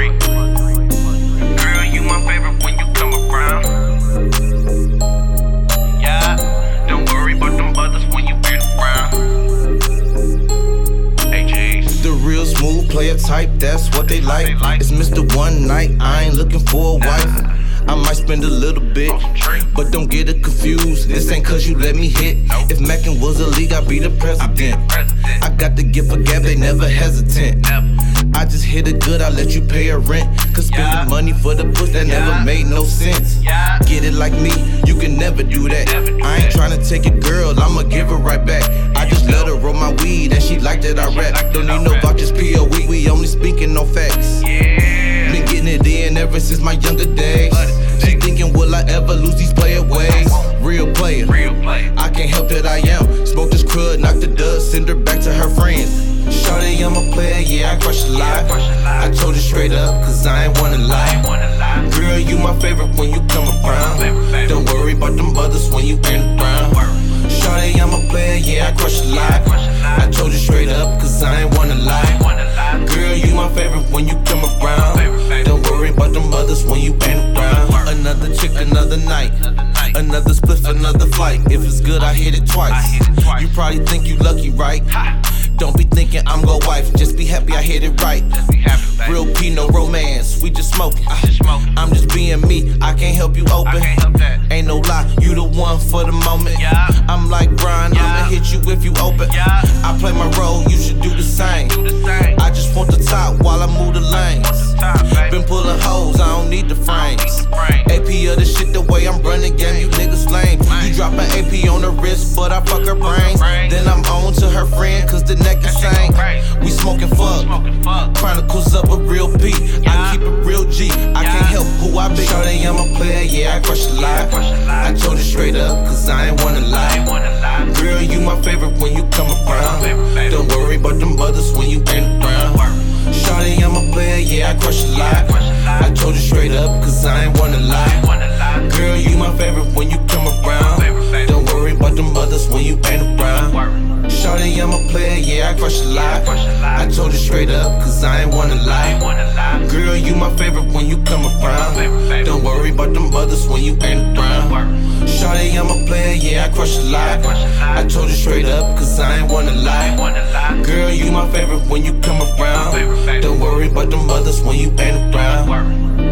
Girl, you my favorite when you come around. Yeah, don't worry about them others when you ain't around. AJs. The real smooth player type, that's what they like. It's Mr. One Night, I ain't looking for a wife. I might spend a little bit, but don't get it confused. This ain't cause you let me hit. If Mackin was a league, I'd be the president. I got the gift for gab, they never hesitant. I just hit it good, I let you pay a rent. Cause spending money for the puss, that never made no sense. Get it like me, you can never do that. I ain't tryna take it, girl, I'ma give it right back. I just let her roll my weed and she liked that I rap. Don't need no vouchers, POE, we only speaking no facts. Been getting it in ever since my younger days. She thinking, will I ever lose these player ways? Real player, I can't help that I am. Smoke this crud, knock the dust, send her back to her friends. Shawty, I'm a player, yeah, I crush a lot. I told her straight up, cause I ain't wanna lie. Girl, you my favorite when you come around. Don't worry about them others when you ain't around. Shawty, I'm a player, yeah, I crush a lot. I told you straight up, cause I ain't wanna lie. Girl, you my favorite when you come around. Don't worry about them others when you ain't around. Another chick, another night. Another spliff, another flight. If it's good, I hit it twice. You probably think you lucky, right? Don't be thinking I'm gon' wife, just be happy I hit it right. Real P, no romance, we just smoking. I'm just being me, I can't help you open. Ain't no lie, you the one for the moment. I'm like Brian, I'ma hit you if you open. I play my role, you should do the same. I just want the top while I move the lanes. Been pulling hoes, I don't need the frames. AP of the shit, the way I'm running game, you niggas lame. You drop an AP on the wrist, but I fuck her brains. Then I'm on to her friend, cause the neck is same. We smoking fuck, Chronicles of a real P. I keep it real G, I can't help who I be. Shawty, I'm a player, yeah, I crush a lot. I told you straight up, cause I ain't wanna lie. Girl, you my favorite when you come around. Don't worry about them others when you ain't around. Shawty, I'm a player, yeah, I crush a lot. I told you straight up, cause I ain't wanna lie. Girl, you my favorite when you come around. Don't worry about them others when you ain't around. Shawty, I'm a player, yeah, I crush a lot. I told you straight up, cause I ain't wanna lie. Girl, you my favorite when you come around. Don't worry about them others when you ain't around. Shawty, I'm a player, yeah, I crush a lot. I told you straight up, cause I ain't wanna lie. Girl, you my favorite when you come around. Don't worry about them others when you ain't around.